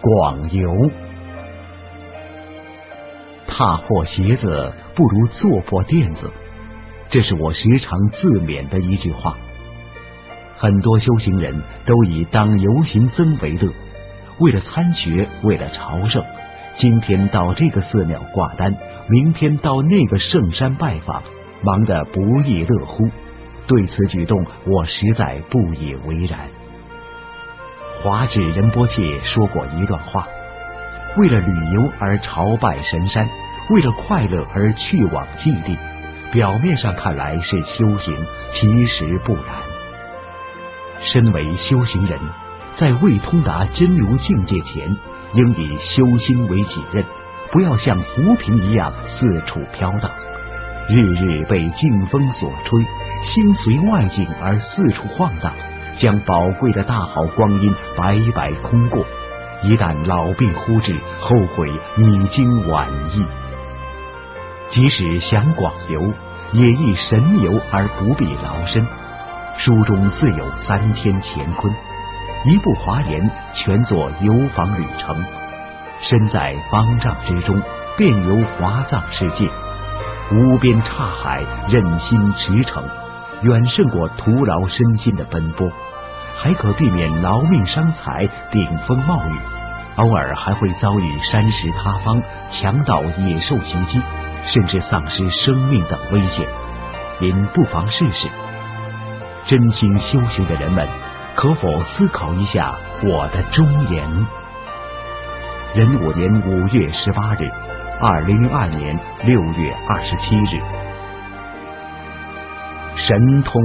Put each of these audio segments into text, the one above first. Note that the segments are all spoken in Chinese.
广游。踏破鞋子不如坐破垫子，这是我时常自勉的一句话。很多修行人都以当游行僧为乐，为了参学，为了朝圣，今天到这个寺庙挂单，明天到那个圣山拜访，忙得不亦乐乎。对此举动，我实在不以为然。华智仁波切说过一段话：为了旅游而朝拜神山，为了快乐而去往祭地，表面上看来是修行，其实不然。身为修行人，在未通达真如境界前，应以修心为己任，不要像浮萍一样四处飘荡，日日被境风所吹，心随外境而四处晃荡，将宝贵的大好光阴白白空过。一旦老病忽至，后悔已经晚矣。即使想广游，也宜神游而不必劳身。书中自有3000乾坤，一部华严全作游访旅程，身在方丈之中，遍游华藏世界，无边刹海，任心驰骋，远胜过徒劳身心的奔波，还可避免劳命伤财、顶风冒雨，偶尔还会遭遇山石塌方、强盗野兽袭击，甚至丧失生命等危险。您不妨试试。真心修行的人们，可否思考一下我的忠言？壬午年5月18日，2002年6月27日。神通。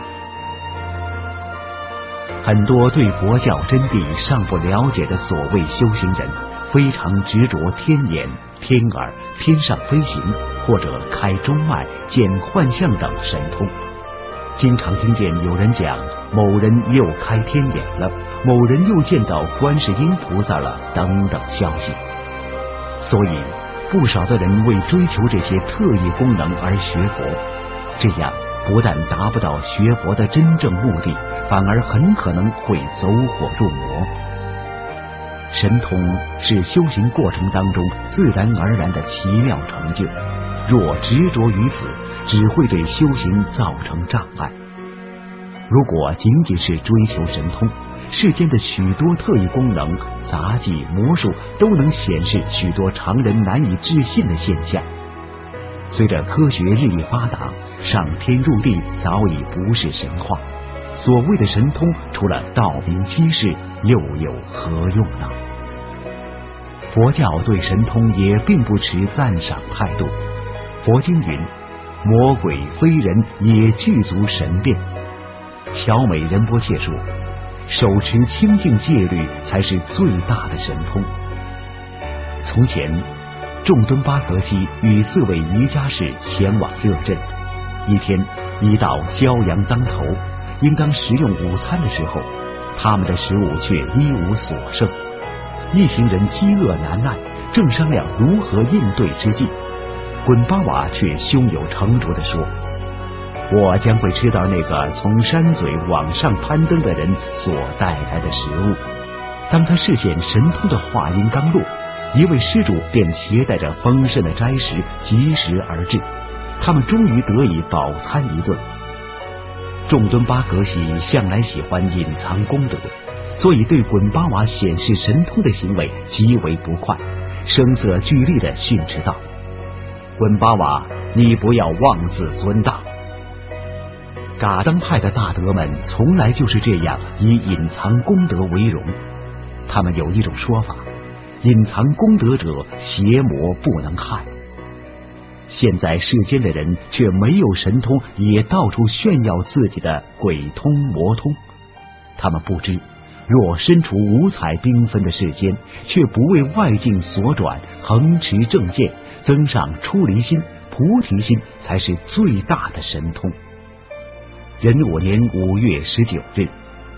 很多对佛教真谛尚不了解的所谓修行人，非常执着天眼、天耳、天上飞行，或者开中脉、见幻象等神通。经常听见有人讲某人又开天眼了，某人又见到观世音菩萨了等等消息。所以不少的人为追求这些特异功能而学佛，这样不但达不到学佛的真正目的，反而很可能会走火入魔。神通是修行过程当中自然而然的奇妙成就，若执着于此，只会对修行造成障碍。如果仅仅是追求神通，世间的许多特异功能、杂技、魔术都能显示许多常人难以置信的现象。随着科学日益发达，上天入地早已不是神话，所谓的神通除了道明启示，又有何用呢？佛教对神通也并不持赞赏态度。佛经云：魔鬼非人也具足神变。乔美仁波切说，手持清净戒律才是最大的神通。从前仲敦巴格西与4位瑜伽士前往热镇，一天一到骄阳当头，应当食用午餐的时候，他们的食物却一无所剩。一行人饥饿难耐，正商量如何应对之际，滚巴瓦却胸有成竹地说：我将会吃到那个从山嘴往上攀登的人所带来的食物。当他视线神通的话音刚落，一位施主便携带着丰盛的斋食及时而至，他们终于得以饱餐一顿。仲敦巴格西向来喜欢隐藏功德，所以对滚巴瓦显示神通的行为极为不快，声色俱厉地训斥道：滚巴瓦，你不要妄自尊大。噶当派的大德们从来就是这样以隐藏功德为荣。他们有一种说法：隐藏功德者，邪魔不能害。现在世间的人却没有神通，也到处炫耀自己的鬼通魔通。他们不知，若身处五彩缤纷的世间，却不为外境所转，恒持正见，增上出离心、菩提心，才是最大的神通。壬午年5月19日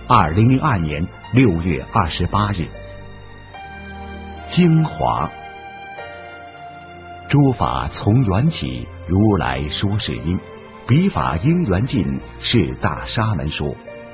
，2002年6月28日。精华。诸法从缘起，如来说是因，彼法因缘尽，是大沙门说。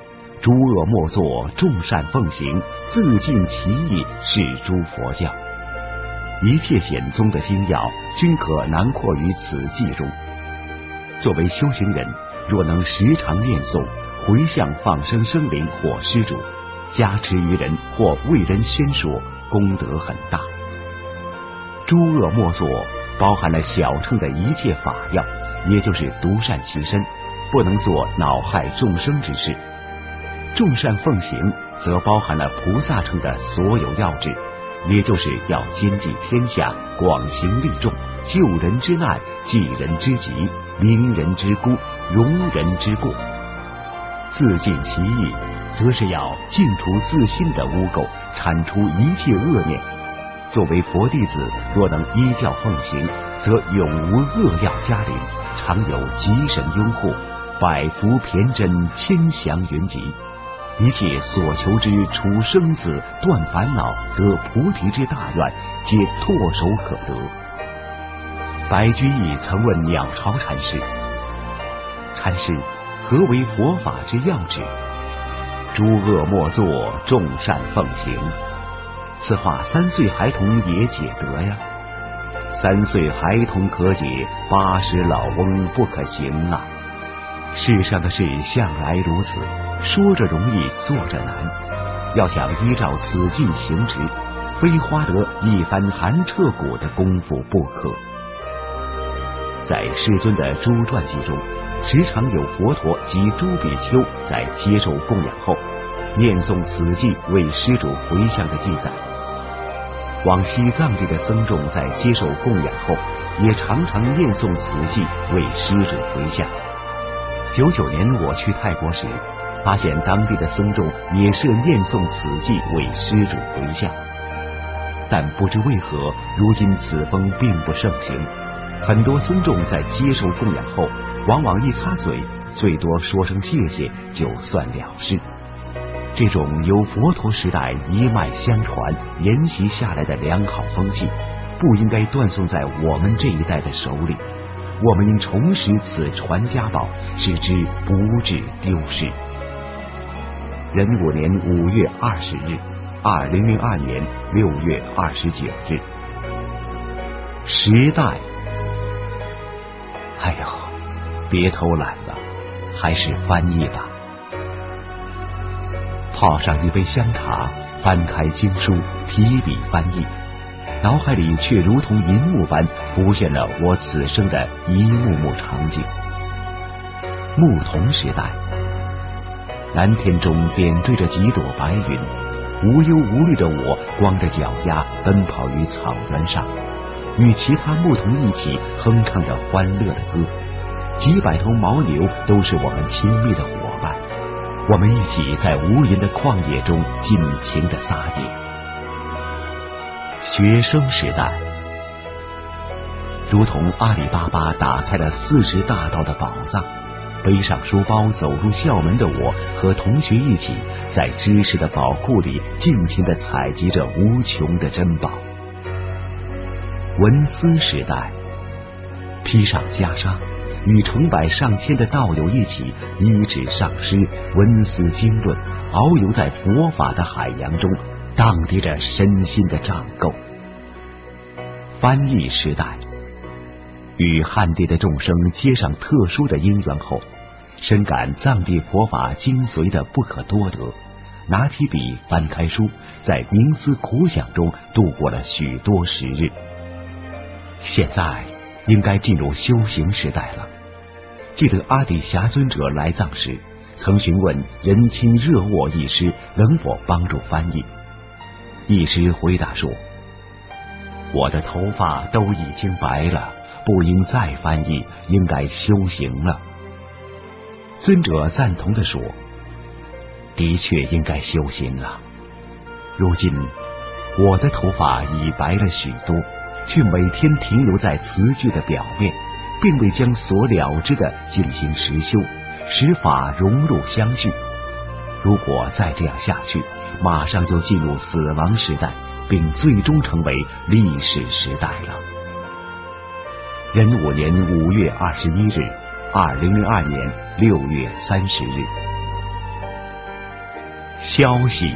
诸恶莫作，众善奉行，自尽其意，是诸佛教。一切显宗的精要均可囊括于此记中。作为修行人，若能时常念诵，回向放生生灵或施主，加持于人或为人宣说，功德很大。诸恶莫作包含了小乘的一切法要，也就是独善其身，不能做恼害众生之事。众善奉行则包含了菩萨乘的所有要旨，也就是要兼济天下，广行利众，救人之难，济人之急，明人之孤，容人之过。自尽其意，则是要净除自心的污垢，铲除一切恶念。作为佛弟子，若能依教奉行，则永无恶要加临，常有吉神拥护，百福骈真，千祥云集。一切所求之除生死、断烦恼、得菩提之大愿，皆唾手可得。白居易曾问鸟巢禅师：“禅师，何为佛法之要旨？”“诸恶莫作，众善奉行。”此话3岁孩童也解得呀。3岁孩童可解，80老翁不可行啊。世上的事向来如此，说着容易，做着难。要想依照此计行之，非花得一番寒彻骨的功夫不可。在师尊的诸传记中，时常有佛陀及诸比丘在接受供养后，念诵此记为施主回向的记载。往西藏地的僧众在接受供养后，也常常念诵此记为施主回向。99年我去泰国时，发现当地的僧众也是念诵此记为施主回向。但不知为何，如今此风并不盛行，很多僧众在接受供养后，往往一擦嘴，最多说声谢谢就算了事。这种由佛陀时代一脉相传沿袭下来的良好风气，不应该断送在我们这一代的手里。我们应重拾此传家宝，使之不致丢失。壬午年5月20日，2002年6月29日。时代，哎呦，别偷懒了，还是翻译吧。泡上一杯香茶，翻开经书，提笔翻译，脑海里却如同银幕般浮现了我此生的一幕幕场景。牧童时代，蓝天中点缀着几朵白云，无忧无虑的我光着脚丫奔跑于草原上，与其他牧童一起哼唱着欢乐的歌。几百头牦牛都是我们亲密的伙伴，我们一起在无垠的旷野中尽情地撒野。学生时代，如同阿里巴巴打开了40大道的宝藏，背上书包走入校门的我，和同学一起在知识的宝库里尽情地采集着无穷的珍宝。文思时代，披上袈裟，与成百上千的道友一起依止上师，文思经论，遨游在佛法的海洋中，荡涤着身心的障垢。翻译时代，与汉地的众生接上特殊的因缘后，深感藏地佛法精髓的不可多得，拿起笔翻开书，在冥思苦想中度过了许多时日。现在应该进入修行时代了。记得阿底峡尊者来藏时，曾询问仁亲热沃译师能否帮助翻译。译师回答说：“我的头发都已经白了，不应再翻译，应该修行了。”尊者赞同地说：“的确应该修行了。如今我的头发已白了许多，却每天停留在词句的表面，并未将所了知的进行实修，使法融入相续。如果再这样下去，马上就进入死亡时代，并最终成为历史时代了。”壬午年5月21日，2002年6月30日。 消息。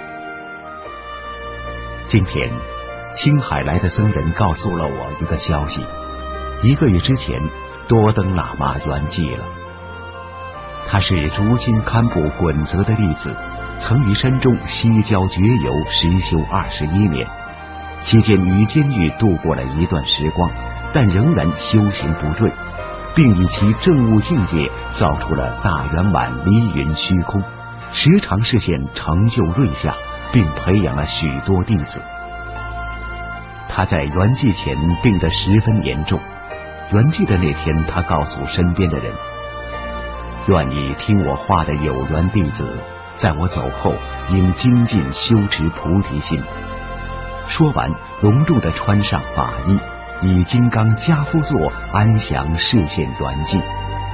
今天，青海来的僧人告诉了我一个消息：1个月之前，多登喇嘛圆寂了。他是如今堪布滚泽的弟子，曾于山中西郊绝游实修21年，期间于监狱度过了一段时光，但仍然修行不锐，并以其证悟境界造出了大圆满离云虚空，时常实现成就瑞相，并培养了许多弟子。他在圆寂前病得十分严重，圆寂的那天，他告诉身边的人：愿你听我话的有缘弟子，在我走后应精进修持菩提心。说完，隆重地穿上法衣，以金刚跏趺坐安详示现圆寂。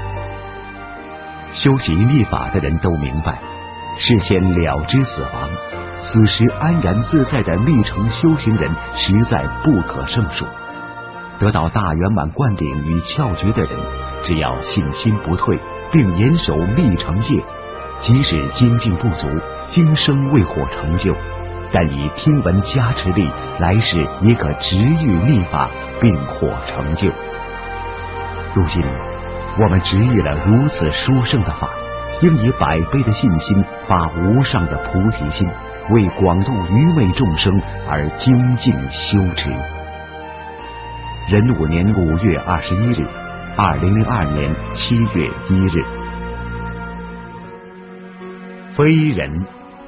修习密法的人都明白，事先了知死亡，此时安然自在的密乘修行人实在不可胜数。得到大圆满灌顶与窍诀的人，只要信心不退，并严守密乘戒，即使精进不足，今生未获成就，但以听闻加持力，来世也可直遇密法，并获成就。如今我们直遇了如此殊胜的法，应以100倍的信心，发无上的菩提心，为广度愚昧众生而精进修持。壬午年5月21日，2002年7月1日。飞人。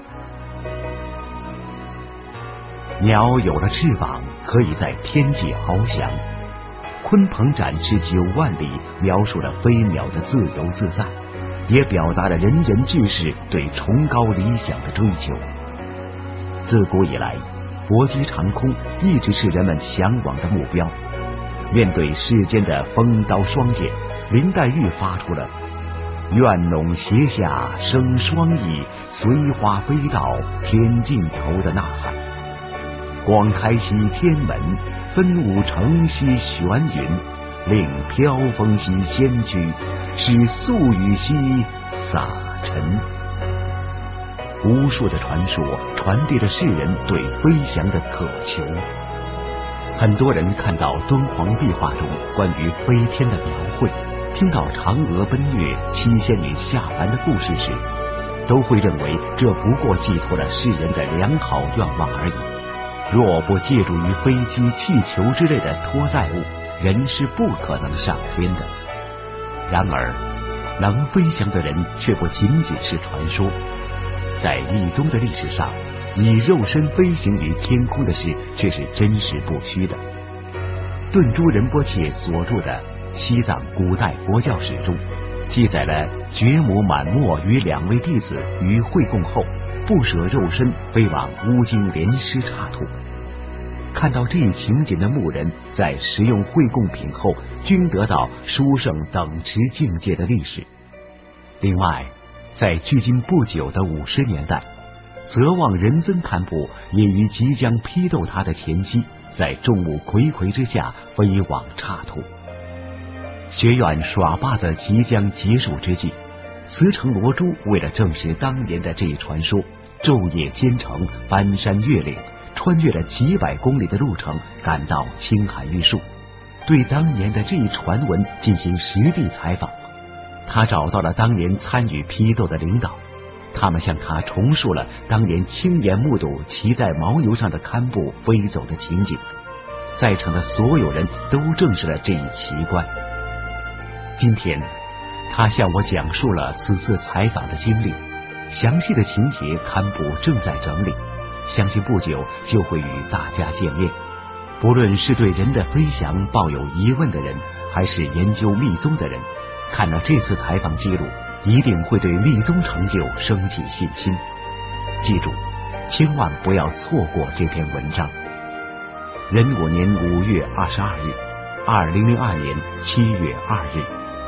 鸟有了翅膀，可以在天际翱翔。鲲鹏展翅9万里，描述了飞鸟的自由自在，也表达了人人志士对崇高理想的追求。自古以来，搏击长空一直是人们向往的目标。面对世间的锋刀双剑，林黛玉发出了愿弄斜下生双翼，随花飞到天尽头的呐喊。广开西天门，分五城西玄云，令飘风兮仙躯，使素雨兮洒尘。无数的传说传递了世人对飞翔的渴求。很多人看到敦煌壁画中关于飞天的描绘，听到嫦娥奔月、七仙女下凡的故事时，都会认为这不过寄托了世人的良好愿望而已。若不借助于飞机、气球之类的托载物，人是不可能上天的。然而，能飞翔的人却不仅仅是传说。在密宗的历史上，以肉身飞行于天空的事却是真实不虚的。顿珠仁波切所著的《西藏古代佛教史》中，记载了觉母满默与2位弟子于会供后，不舍肉身飞往乌金莲师刹土。看到这一情景的牧人，在食用会供品后，均得到殊胜等持境界的历史。另外，在距今不久的50年代，泽旺仁增堪布也于即将批斗他的前夕，在众目睽睽之下飞往刹土。学院耍把子即将结束之际，慈城罗珠为了证实当年的这一传说，昼夜兼程，翻山越岭，穿越了几百公里的路程，赶到青海玉树，对当年的这一传闻进行实地采访。他找到了当年参与批斗的领导，他们向他重述了当年亲眼目睹骑在牦牛上的堪布飞走的情景。在场的所有人都证实了这一奇观。今天，他向我讲述了此次采访的经历，详细的情节堪布正在整理，相信不久就会与大家见面。不论是对人的飞翔抱有疑问的人，还是研究密宗的人，看了这次采访记录，一定会对密宗成就升起信心。记住，千万不要错过这篇文章。壬午年5月22日，2002年7月2日。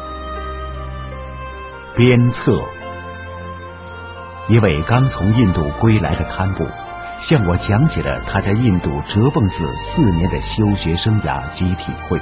鞭策。一位刚从印度归来的堪布向我讲解了他在印度哲蚌寺4年的修学生涯及体会。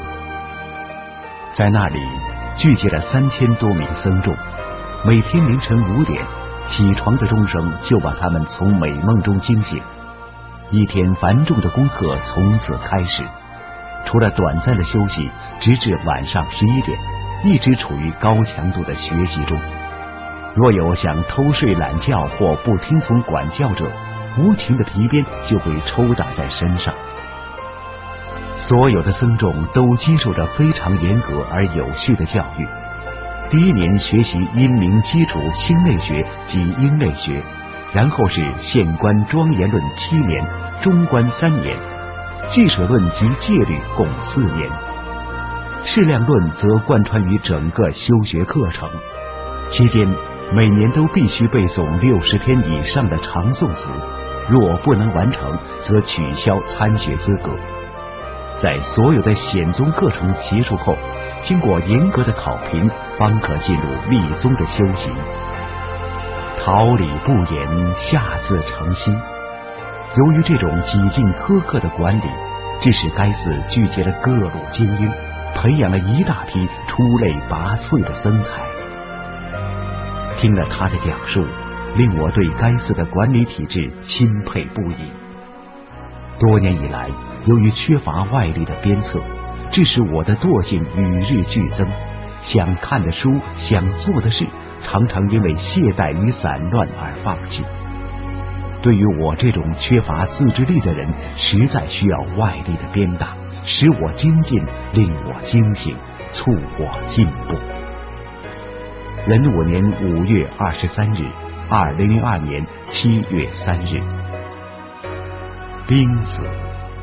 在那里聚集了3000多名僧众，每天凌晨5点， 起床的钟声就把他们从美梦中惊醒。一天繁重的功课从此开始，除了短暂的休息，直至晚上11点，一直处于高强度的学习中。若有想偷睡懒觉或不听从管教者，无情的皮鞭就会抽打在身上。所有的僧众都接受着非常严格而有序的教育。第一年学习阴明基础心类学及应类学，然后是县官庄严论7年，中观3年，俱舍论及戒律共4年，适量论则贯穿于整个修学课程。期间每年都必须背诵60篇以上的长诵词，若不能完成，则取消参学资格。在所有的显宗课程结束后，经过严格的考评，方可进入密宗的修习。桃李不言，下自成心。由于这种几近苛刻的管理，致使该寺聚集了各路精英，培养了一大批出类拔萃的僧才。听了他的讲述，令我对该寺的管理体制钦佩不已。多年以来，由于缺乏外力的鞭策，致使我的惰性与日俱增，想看的书，想做的事，常常因为懈怠与散乱而放弃。对于我这种缺乏自制力的人，实在需要外力的鞭打，使我精进，令我惊醒，促我进步。壬午年5月23日，2002年7月3日，病死。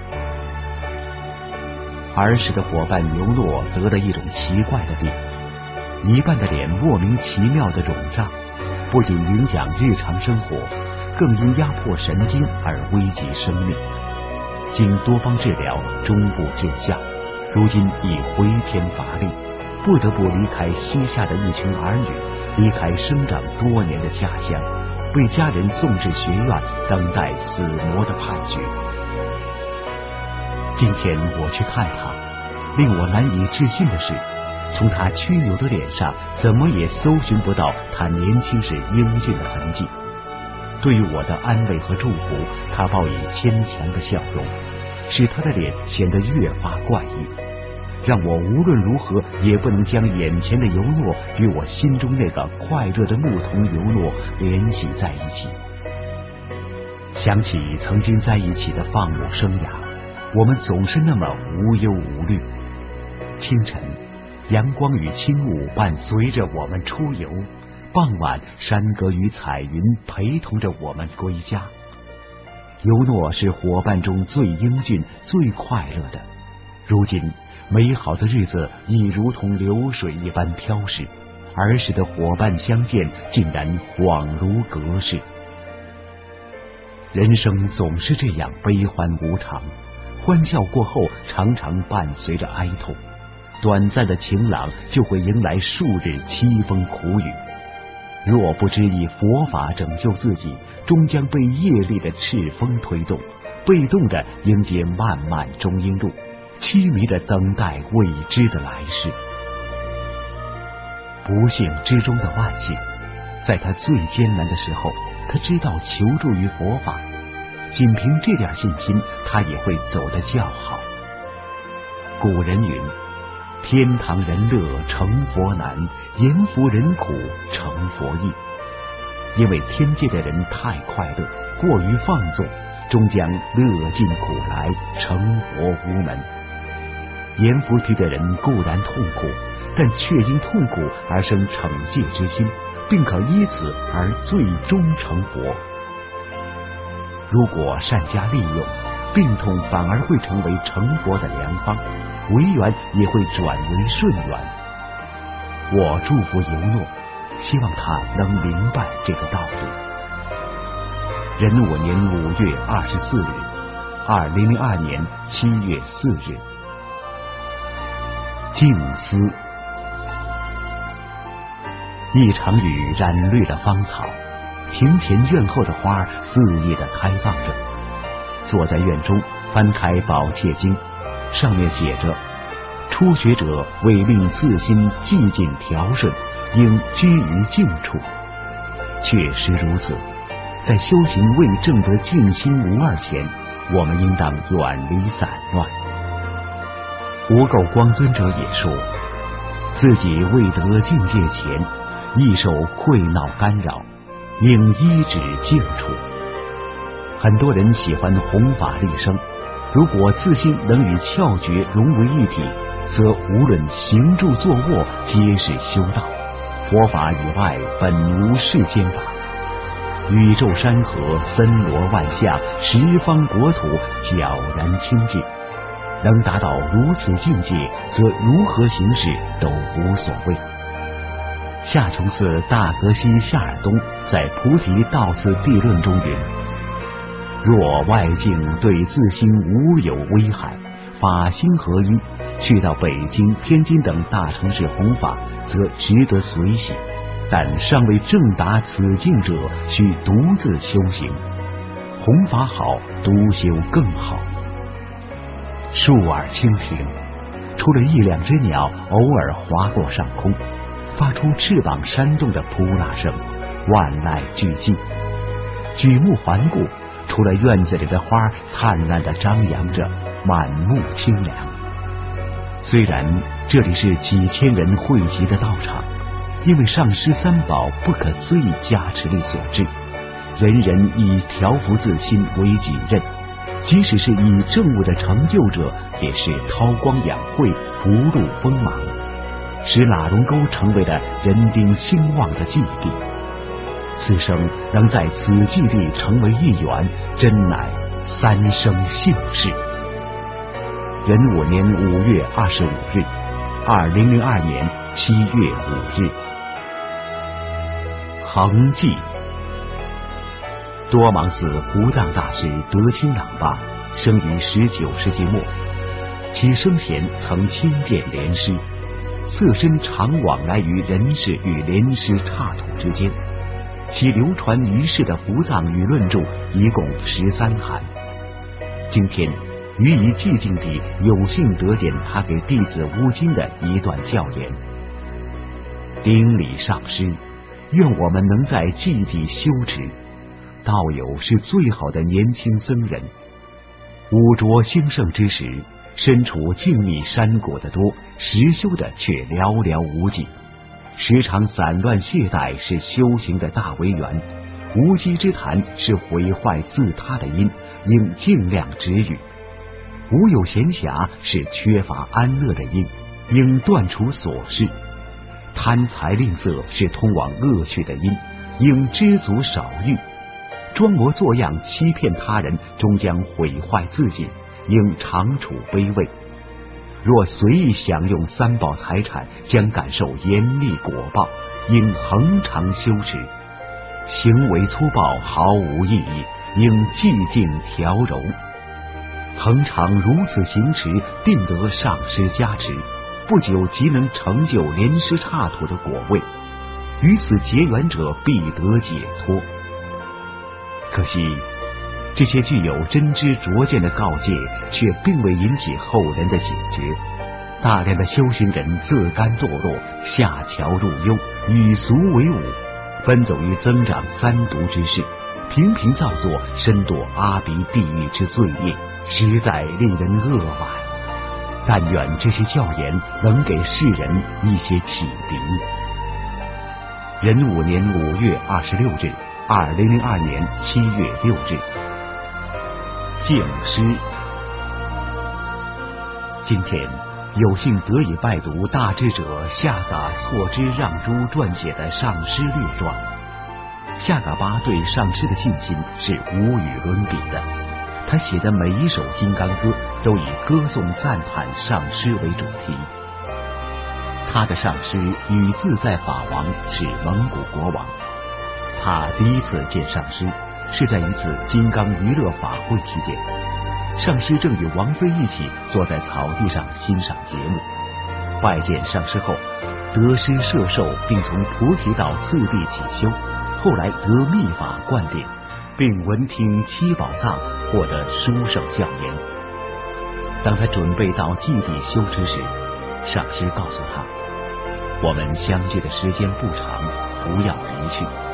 儿时的伙伴牛诺得了一种奇怪的病，一半的脸莫名其妙的肿胀，不仅影响日常生活，更因压迫神经而危及生命。经多方治疗，终不见效，如今已回天乏力，不得不离开膝下的一群儿女，离开生长多年的家乡，为家人送至学院，等待死魔的判决。今天我去看他，令我难以置信的是，从他曲扭的脸上怎么也搜寻不到他年轻时英俊的痕迹。对于我的安慰和祝福，他报以坚强的笑容，使他的脸显得越发怪异，让我无论如何也不能将眼前的尤诺与我心中那个快乐的牧童尤诺联系在一起。想起曾经在一起的放牧生涯，我们总是那么无忧无虑。清晨，阳光与轻雾伴随着我们出游，傍晚，山阁与彩云陪同着我们归家。尤诺是伙伴中最英俊、最快乐的。如今，美好的日子已如同流水一般飘逝，儿时的伙伴相见，竟然恍如隔世。人生总是这样悲欢无常，欢笑过后常常伴随着哀痛，短暂的晴朗就会迎来数日凄风苦雨。若不知以佛法拯救自己，终将被业力的赤峰推动，被动地迎接漫漫中阴路，凄迷地等待未知的来世。不幸之中的万幸，在他最艰难的时候，他知道求助于佛法，仅凭这点信心，他也会走得较好。古人云：天堂人乐成佛难，阎浮人苦成佛易。因为天界的人太快乐，过于放纵，终将乐尽苦来，成佛无门。阎浮提的人固然痛苦，但却因痛苦而生惩戒之心，并可依此而最终成佛。如果善加利用，病痛反而会成为成佛的良方，违缘也会转为顺缘。我祝福尤诺，希望他能明白这个道理。壬午年5月24日，2002年7月4日，静思。一场雨染绿了芳草，庭前院后的花肆意地开放着。坐在院中，翻开《宝箧经》，上面写着：初学者为令自心寂静调顺，应居于静处。 确实如此，在修行未证得净心无二前，我们应当远离散乱。无垢光尊者也说，自己未得境界前，易受溃闹干扰，应依止静处。很多人喜欢弘法利生，如果自心能与窍诀融为一体，则无论行住坐卧皆是修道。佛法以外本无世间法，宇宙山河森罗万象，十方国土皎然清净。能达到如此境界，则如何行事都无所谓。夏琼寺大格西夏尔东在《菩提道次第论》中云：若外境对自心无有危害，法心合一，去到北京、天津等大城市弘法，则值得随喜。但尚未正达此境者，需独自修行。弘法好，独修更好。竖耳倾听，除了一两只鸟偶尔划过上空，发出翅膀扇动的扑啦声，万籁俱寂。举目环顾，除了院子里的花灿烂地张扬着，满目清凉。虽然这里是几千人汇集的道场，因为上师三宝不可思议加持力所致，人人以调伏自心为己任，即使是以正悟的成就者，也是韬光养晦，不露锋芒，使喇龙沟成为了人丁兴旺的基地。此生能在此基地成为一员，真乃三生幸事。壬午年5月25日，2002年7月5日。恒记。多芒寺胡藏大师德清朗巴生于19世纪末，其生前曾亲见莲师，色身常往来于人世与莲师刹土之间。其流传于世的伏藏语论著一共13函。今天予以寂静地有幸得见他给弟子乌金的一段教言：顶礼上师，愿我们能在寂地修持。道友是最好的年轻僧人，污浊兴盛之时，身处静谧山谷的多，实修的却寥寥无几。时常散乱懈怠是修行的大为源，无稽之谈是毁坏自他的因，应尽量止语。无有闲暇是缺乏安乐的因，应断除琐事。贪财吝啬是通往恶趣的因，应知足少欲。装模作样欺骗他人，终将毁坏自己，应常处卑微。若随意享用三宝财产，将感受严厉果报，应恒常修持。行为粗暴毫无意义，应寂静调柔。恒常如此行持，定得上师加持，不久即能成就莲师刹土的果位。与此结缘者必得解脱。可惜这些具有真知灼见的告诫，却并未引起后人的警觉。大量的修行人自甘堕落，下桥入幽，与俗为伍，奔走于增长三毒之事，频频造作，身堕阿鼻地狱之罪业，实在令人扼腕。但愿这些教言能给世人一些启迪。壬午年5月26日，2002年7月6日。敬师。今天有幸得以拜读大智者夏嘎错之让珠撰写的上师略传。夏嘎巴对上师的信心是无与伦比的，他写的每一首金刚歌都以歌颂赞叹上师为主题。他的上师与自在法王是蒙古国王，他第一次见上师是在一次金刚娱乐法会期间，上师正与王妃一起坐在草地上欣赏节目。拜见上师后，得师摄受，并从菩提道次第起修，后来得密法灌顶，并闻听七宝藏，获得殊胜教言。当他准备到寂地修持时，上师告诉他：我们相聚的时间不长，不要离去。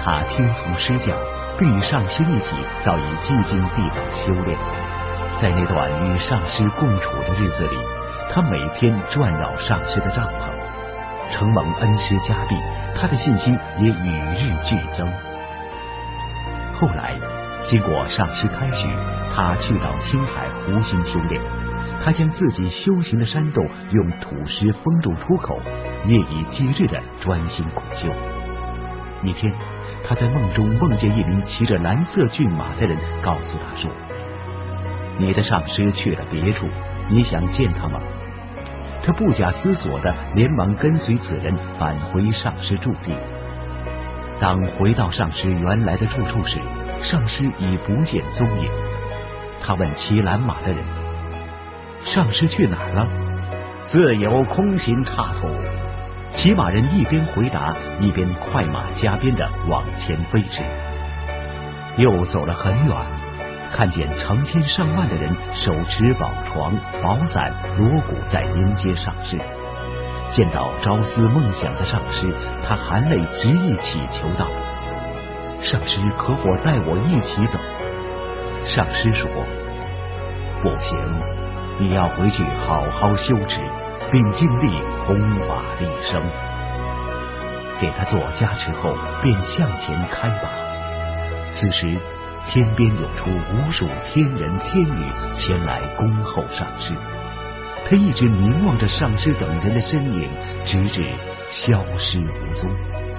他听从师教，并与上师一起到以寂静地方修炼。在那段与上师共处的日子里，他每天转绕上师的帐篷。承蒙恩师加庇，他的信心也与日俱增。后来经过上师开许，他去到青海湖心修炼。他将自己修行的山洞用土石封住出口，夜以继日地专心苦修。一天，他在梦中梦见一名骑着蓝色骏马的人，告诉他说：“你的上师去了别处，你想见他吗？”他不假思索地连忙跟随此人返回上师驻地。当回到上师原来的住处时，上师已不见踪影。他问骑蓝马的人：“上师去哪儿了？”“自有空行差途。”骑马人一边回答，一边快马加鞭地往前飞驰。又走了很远，看见成千上万的人手持宝床、宝伞、锣鼓在迎接上师。见到朝思梦想的上师，他含泪执意祈求道：“上师可否带我一起走？”上师说：“不行，你要回去好好修持，并尽力弘法利生。”给他做加持后，便向前开拔。此时天边涌出无数天人天女前来恭候上师。他一直凝望着上师等人的身影，直至消失无踪。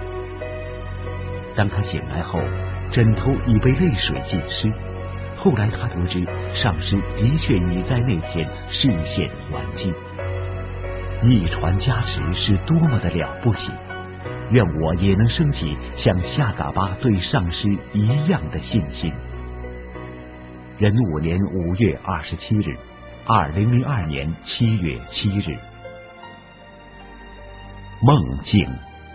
当他醒来后，枕头已被泪水浸湿。后来他得知，上师的确已在那天视现圆寂。一传加持是多么的了不起！愿我也能升起像夏嘎巴对上师一样的信心。壬午年5月27日，2002年7月7日。梦境。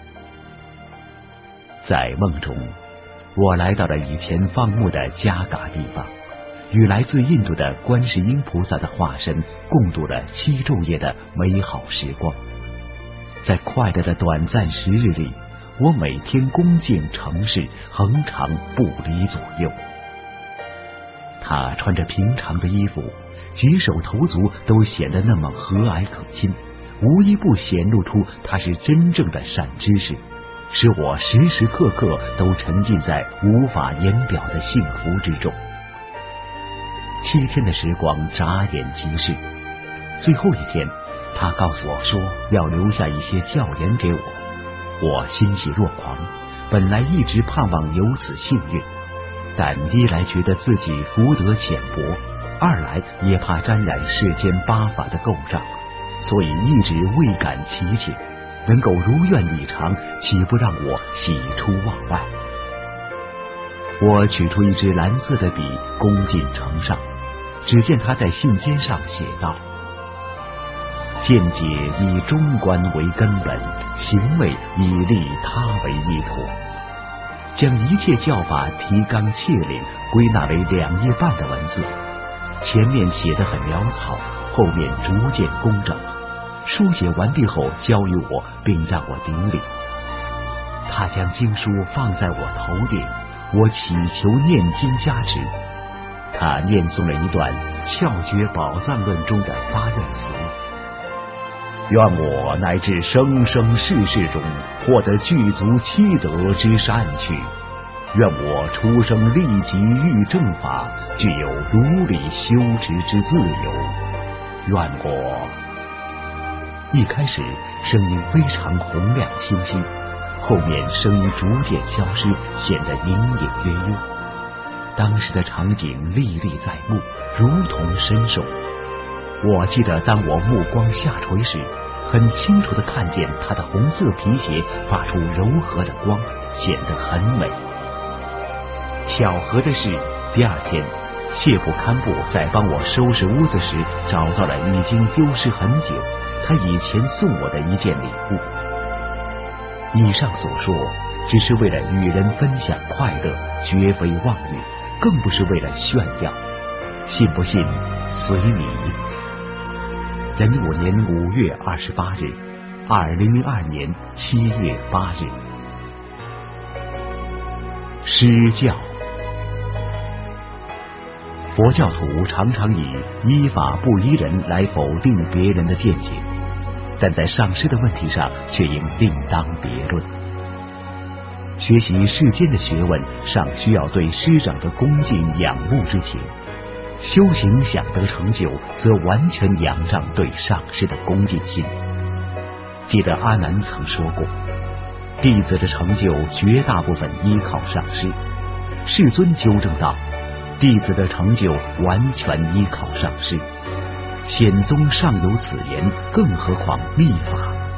在梦中，我来到了以前放牧的加嘎地方，与来自印度的观世音菩萨的化身共度了7昼夜的美好时光。在快乐的短暂时日里，我每天恭敬诚实，恒常不离左右。他穿着平常的衣服，举手投足都显得那么和蔼可亲，无一不显露出他是真正的善知识，使我时时刻刻都沉浸在无法言表的幸福之中。7天的时光眨眼即逝，最后一天，他告诉我说要留下一些教研给我。我欣喜若狂，本来一直盼望有此幸运，但一来觉得自己福德浅薄，二来也怕沾染世间8法的垢障，所以一直未敢祈请。能够如愿以偿，岂不让我喜出望外？我取出一支蓝色的笔，恭敬呈上。只见他在信笺上写道：“见解以中观为根本，行为以利他为依托。”将一切教法提纲挈领归纳为2页半的文字，前面写得很潦草，后面逐渐工整。书写完毕后交予我，并让我顶礼。他将经书放在我头顶，我祈求念经加持。他念诵了一段《窍诀宝藏论》中的发愿词：“愿我乃至生生世世中获得具足7德之善趣，愿我出生立即遇正法，具有如理修持之自由，愿我……”一开始声音非常洪亮清晰，后面声音逐渐消失，显得隐隐约约。当时的场景历历在目，如同神兽。我记得当我目光下垂时，很清楚地看见他的红色皮鞋发出柔和的光，显得很美。巧合的是，第2天谢普堪布在帮我收拾屋子时，找到了已经丢失很久他以前送我的一件礼物。以上所说只是为了与人分享快乐，绝非妄语，更不是为了炫耀。信不信随你。壬午年5月28日，2002年7月8日。 施教。佛教徒常常以依法不依人来否定别人的见解，但在上师的问题上却应另当别论。学习世间的学问，尚需要对师长的恭敬仰慕之情；修行想得成就，则完全仰仗对上师的恭敬心。记得阿难曾说过，弟子的成就绝大部分依靠上师。世尊纠正道，弟子的成就完全依靠上师。显宗尚有此言，更何况密法。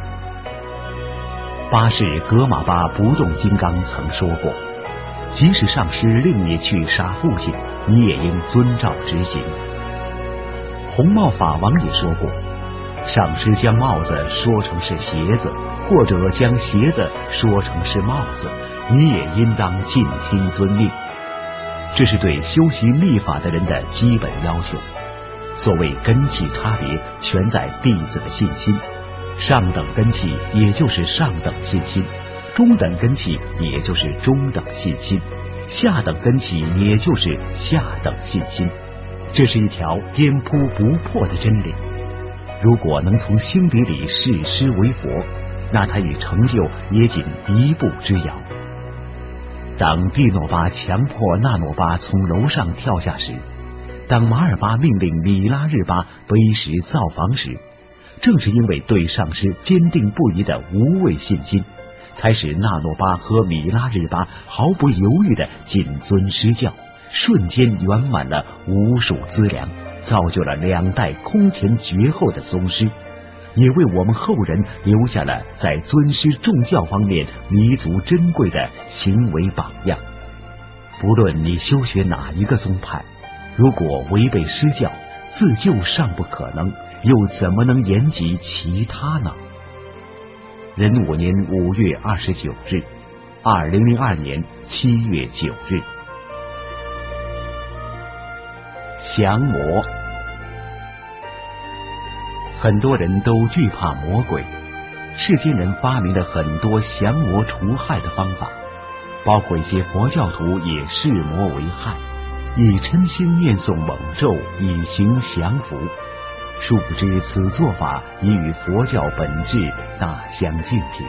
八世格玛巴不动金刚曾说过，即使上师令你去杀父亲，你也应遵照执行。红帽法王也说过，上师将帽子说成是鞋子，或者将鞋子说成是帽子，你也应当尽听遵命。这是对修习密法的人的基本要求。所谓根器差别，全在弟子的信心。上等根器也就是上等信心，中等根器也就是中等信心，下等根器也就是下等信心。这是一条颠扑不破的真理。如果能从心底里视师为佛，那他与成就也仅一步之遥。当蒂诺巴强迫纳诺巴从楼上跳下时，当马尔巴命令米拉日巴背石造房时，正是因为对上师坚定不移的无畏信心，才使纳诺巴和米拉日巴毫不犹豫地谨遵师教，瞬间圆满了无数资粮，造就了2代空前绝后的宗师，也为我们后人留下了在尊师重教方面弥足珍贵的行为榜样。不论你修学哪一个宗派，如果违背师教，自救尚不可能，又怎么能言及其他呢？壬午年5月29日，2002年7月9日。降魔。很多人都惧怕魔鬼，世间人发明了很多降魔除害的方法，包括一些佛教徒也视魔为害，以嗔心念诵猛咒以行降伏，殊不知此做法已与佛教本质大相径庭。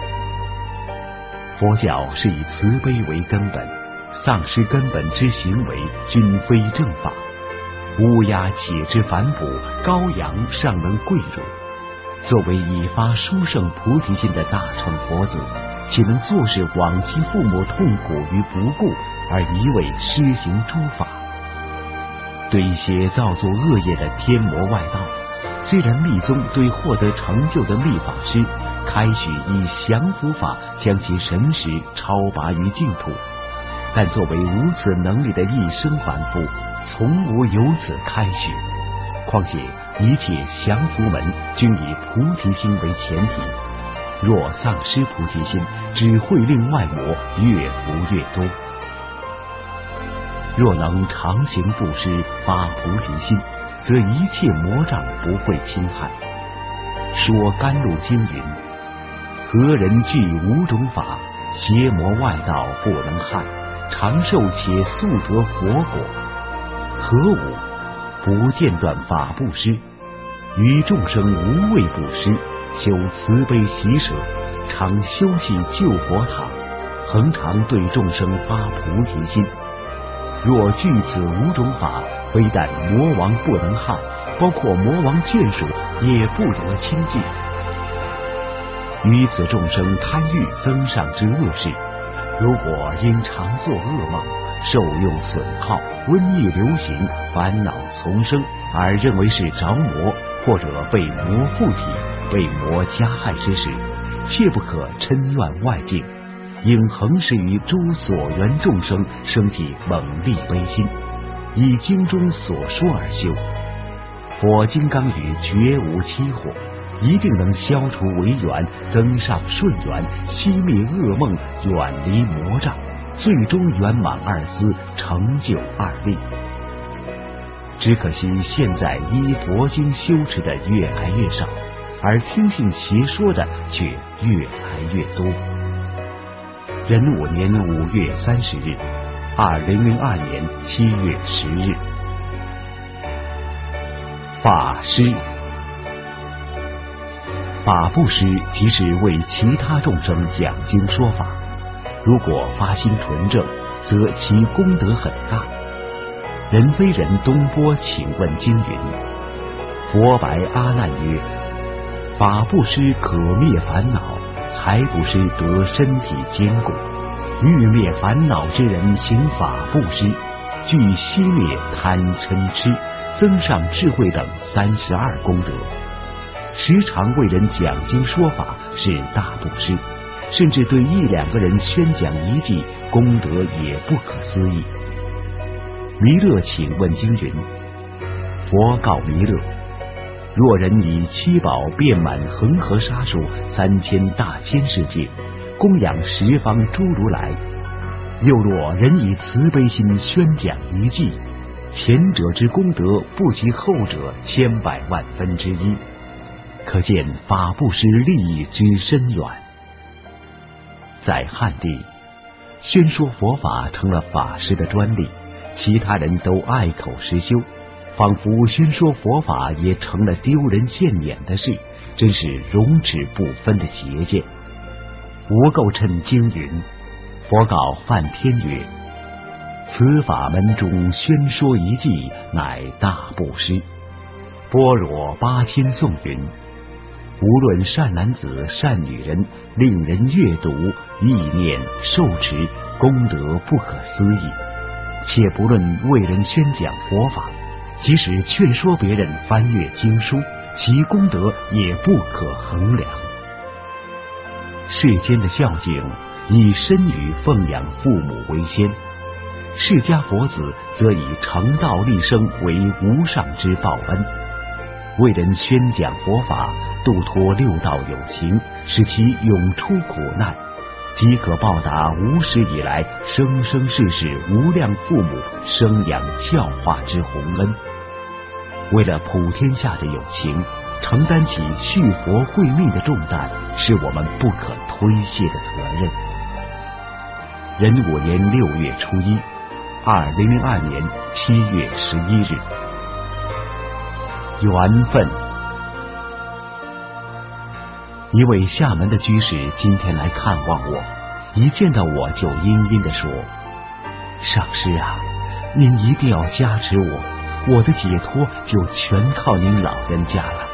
佛教是以慈悲为根本，丧失根本之行为均非正法。乌鸦且之反哺，羔羊尚能跪乳。作为已发殊胜菩提心的大乘佛子，岂能坐视往昔父母痛苦于不顾，而一味施行诸法？对一些造作恶业的天魔外道，虽然密宗对获得成就的密法师开许以降伏法将其神识超拔于净土，但作为无此能力的一生凡夫，从无由此开许。况且一切降伏门均以菩提心为前提，若丧失菩提心，只会令外魔越伏越多。若能常行布施，发菩提心，则一切魔障不会侵害。说甘露经云：何人具5种法，邪魔外道不能害，长寿且速得佛果。何五？不间断法布施，于众生无畏布施，修慈悲喜舍，常修葺救佛塔，恒常对众生发菩提心。若具此5种法，非但魔王不能害，包括魔王眷属也不得亲近。于此众生贪欲增上之恶事，如果因常做噩梦，受用损耗，瘟疫流行，烦恼丛生，而认为是着魔或者被魔附体、被魔加害之时，切不可嗔怨外境，应恒时于诸所缘众生升起猛力悲心，以经中所说而修。佛金刚语绝无欺火，一定能消除违缘，增上顺缘，熄灭噩梦，远离魔障，最终圆满2资，成就2利。只可惜现在依佛经修持的越来越少，而听信邪说的却越来越多。 壬午年5月30日，2002年7月10日。法师，法布施即是为其他众生讲经说法，如果发心纯正，则其功德很大。人非人东波请问经云：佛白阿难曰：法布施可灭烦恼，财布施得身体坚固。欲灭烦恼之人行法布施，具熄灭贪嗔痴，增上智慧等32功德。时常为人讲经说法是大布施，甚至对1、2个人宣讲一记，功德也不可思议。弥勒请问经云：佛告弥勒：若人以7宝遍满恒河沙数3000大千世界，供养10方诸如来；又若人以慈悲心宣讲一记，前者之功德不及后者千百万分之一，可见法布施利益之深远。在汉地，宣说佛法成了法师的专利，其他人都爱口实修，仿佛宣说佛法也成了丢人现眼的事，真是容止不分的邪见。无垢称经云：佛告梵天曰：此法门中宣说一记，乃大布施。般若8000颂云：无论善男子善女人，令人阅读意念受持，功德不可思议。且不论为人宣讲佛法，即使劝说别人翻阅经书，其功德也不可衡量。世间的孝敬，以身语奉养父母为先，释迦佛子则以成道立生为无上之报恩。为人宣讲佛法，度脱6道有情，使其永出苦难，即可报答无始以来生生世世无量父母生养教化之宏恩。为了普天下的有情，承担起续佛慧命的重担，是我们不可推卸的责任。壬午年6月初1，2002年7月11日。缘分。一位厦门的居士今天来看望我，一见到我就阴阴地说：上师啊，您一定要加持我的解脱就全靠您老人家了。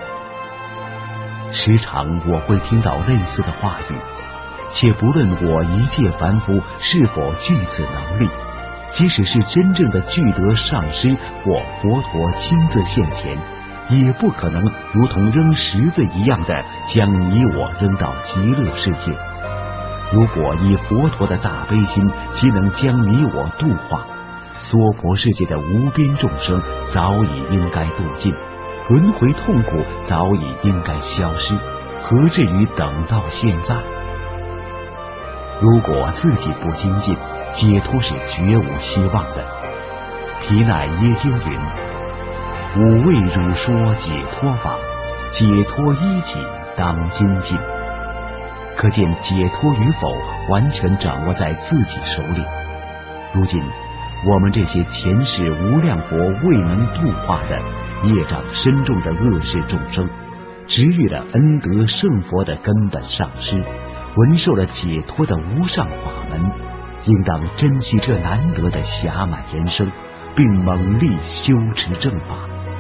时常我会听到类似的话语，且不论我一介凡夫是否具此能力，即使是真正的具德上师或佛陀亲自现前，也不可能如同扔石子一样的将你我扔到极乐世界。如果以佛陀的大悲心，即能将你我度化，娑婆世界的无边众生早已应该度尽，轮回痛苦早已应该消失，何至于等到现在？如果自己不精进，解脱是绝无希望的。毗奈耶经云：吾为汝说解脱法，解脱依己当精进。可见解脱与否完全掌握在自己手里。如今我们这些前世无量佛未能度化的业障深重的恶世众生，值遇了恩德圣佛的根本上师，闻受了解脱的无上法门，应当珍惜这难得的暇满人生，并猛力修持正法。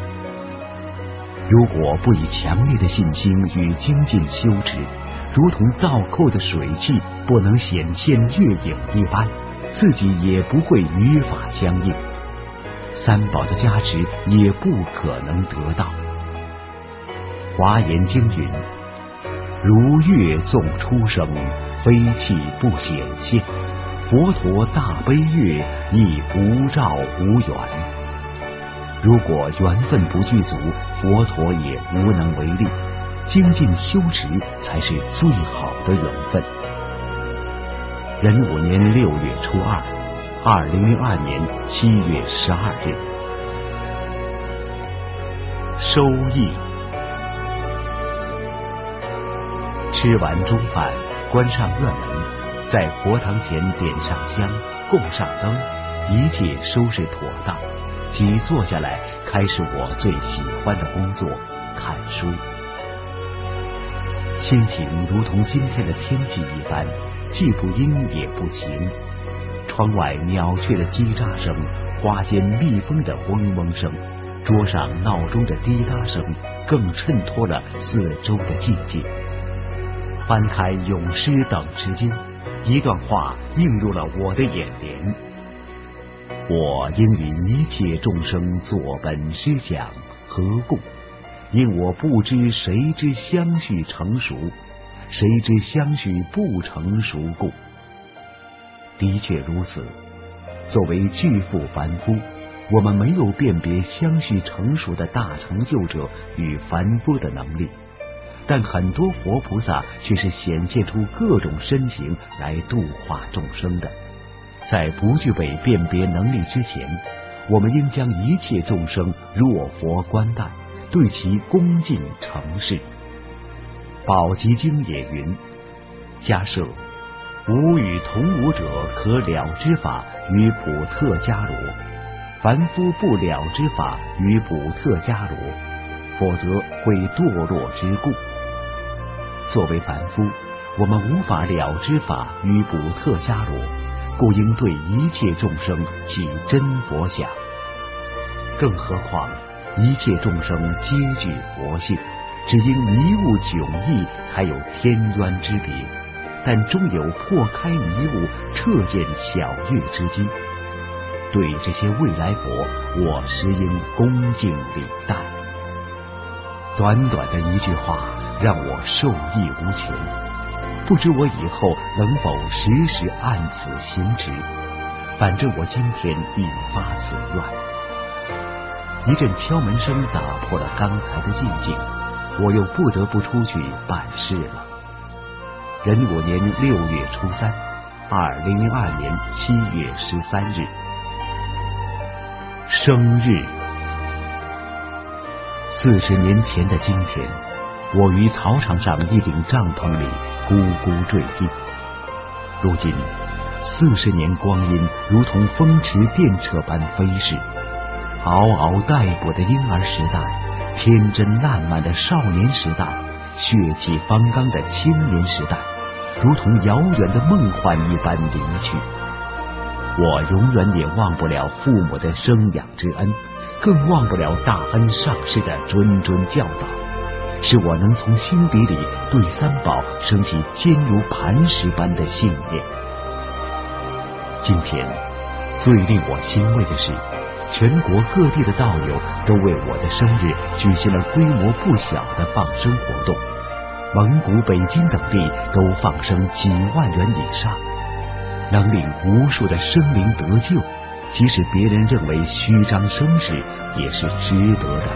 如果不以强烈的信心与精进修持，如同倒扣的水汽不能显现月影一般，自己也不会与法相应，三宝的加持也不可能得到。华严经云：如月纵出生，非气不显现，佛陀大悲月，亦不照无缘。如果缘分不具足，佛陀也无能为力，精进修持才是最好的缘分。壬午年6月初2，2002年7月12日。收益。吃完中饭，关上院门， 在佛堂前点上香，供上灯，一切收拾妥当，即坐下来开始我最喜欢的工作——看书。心情如同今天的天气一般，既不阴也不晴。窗外鸟雀的叽喳声，花间蜜蜂的嗡嗡声，桌上闹钟的滴答声，更衬托了四周的寂静。翻开《咏诗等之间，一段话映入了我的眼帘：我应与一切众生作本师想，何故？因我不知谁之相续成熟，谁之相续不成熟故。的确如此，作为巨富凡夫，我们没有辨别相续成熟的大成就者与凡夫的能力，但很多佛菩萨却是显现出各种身形来度化众生的。在不具备辨别能力之前，我们应将一切众生若佛观待，对其恭敬诚视。宝积经也云：假设无与同无者可了之法于补特伽罗，凡夫不了之法于补特伽罗，否则会堕落之故。作为凡夫，我们无法了之法于补特伽罗，故应对一切众生起真佛想。更何况一切众生皆具佛性，只因迷雾迥异，才有天渊之别，但终有破开迷雾，彻见巧月之机。对这些未来佛，我实应恭敬礼待。短短的一句话让我受益无穷，不知我以后能否时时按此行之。反正我今天已发此愿。一阵敲门声打破了刚才的寂静，我又不得不出去办事了。壬午年6月初3，2002年7月13日，生日。40年前的今天，我于草场上一顶帐篷里咕咕坠地。如今40年光阴如同风驰电掣般飞逝，嗷嗷待哺的婴儿时代，天真烂漫的少年时代，血气方刚的青年时代，如同遥远的梦幻一般离去。我永远也忘不了父母的生养之恩，更忘不了大恩上师的谆谆教导，使我能从心底里对三宝升起坚如磐石般的信念。今天最令我欣慰的是，全国各地的道友都为我的生日举行了规模不小的放生活动，蒙古、北京等地都放生几万人以上，能令无数的生灵得救，即使别人认为虚张声势，也是值得的。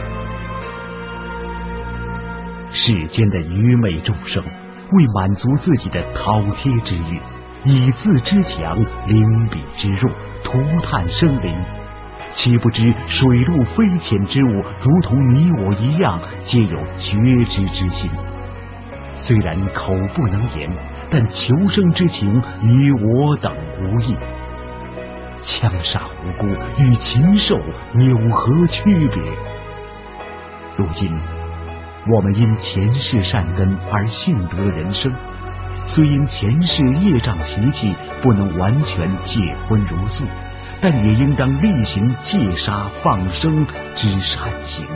世间的愚昧众生，为满足自己的饕餮之欲，以自之强，凌彼之弱，涂炭生灵，岂不知水陆非浅之物，如同你我一样，皆有觉知之心。虽然口不能言，但求生之情与我等无异。枪杀无辜与禽兽有何区别？如今我们因前世善根而幸得人生，虽因前世业障习气不能完全戒荤如素，但也应当力行戒杀放生之善行。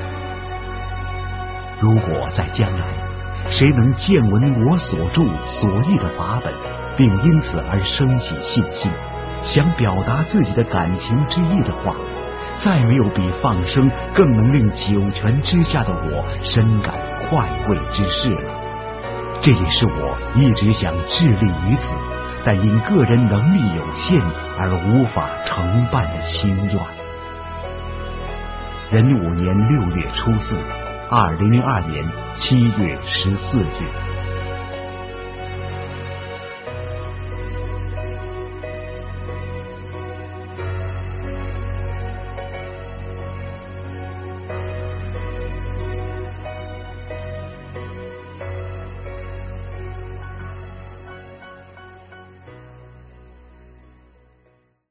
如果在将来谁能见闻我所著所译的法本，并因此而生起信心，想表达自己的感情之意的话，再没有比放生更能令九泉之下的我深感快慰之事了。这也是我一直想致力于此，但因个人能力有限而无法承办的心愿。壬午年6月初4，2002年7月14日。